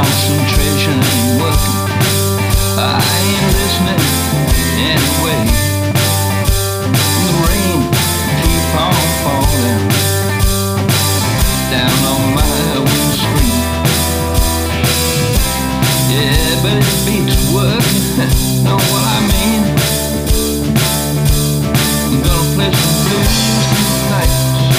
concentration ain't working. I ain't listening anyway. The rain keep on falling down on my windscreen. Yeah, but it beats working. Know what I mean? I'm gonna play some blues tonight.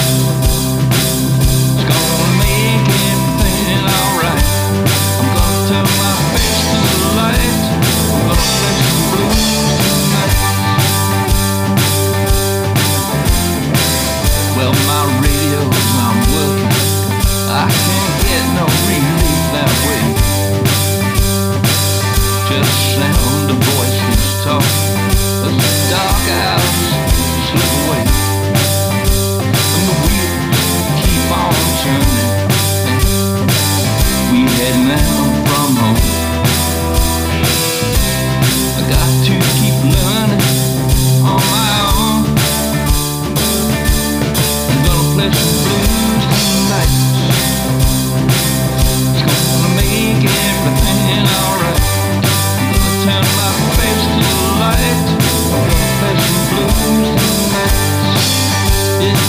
It's gonna make everything alright. I'm gonna turn my face to the light. I'm gonna play some blues tonight. Well, my radio's not working. I can't get no relief that way. Just sound the voices talk as the dark hours slip away, and the wheels keep on turning. We heading out from home. I got to keep learning on my own. I'm gonna play some blues tonight. It's gonna make everything alright. Turn my face to the light. I'm gonna play some blues tonight. Yeah.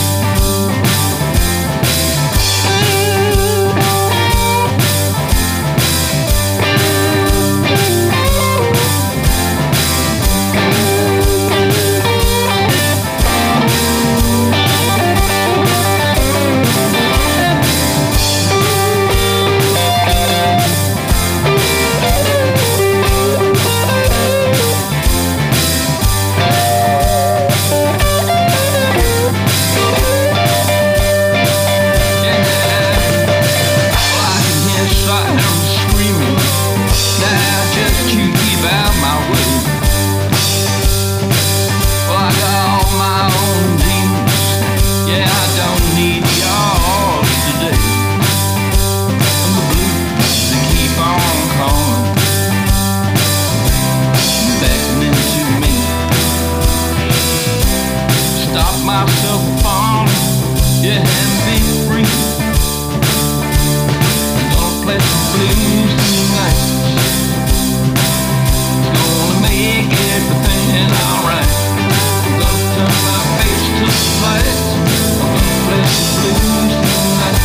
Myself falling, yeah, and be free. I'm gonna play some blues tonight. It's gonna make everything alright. I'm gonna turn my face to the light. I'm gonna play some blues tonight.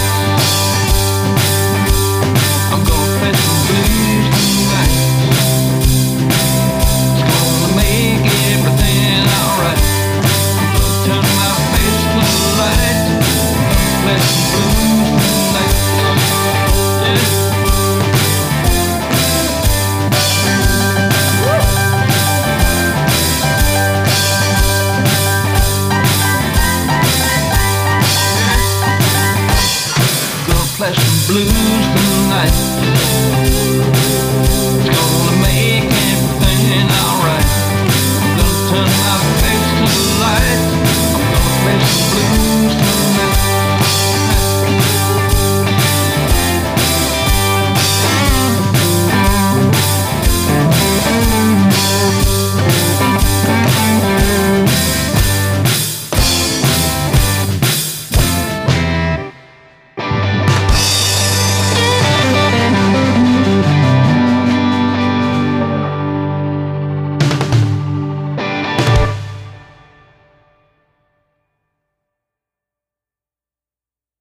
I'm gonna play some blues tonight. It's gonna make everything alright. Turn my face to the light. Play some blues tonight. Yeah. Gonna play some blues tonight. It's gonna make everything alright. I'm gonna turn my face to the light. I'm gonna play some blues tonight.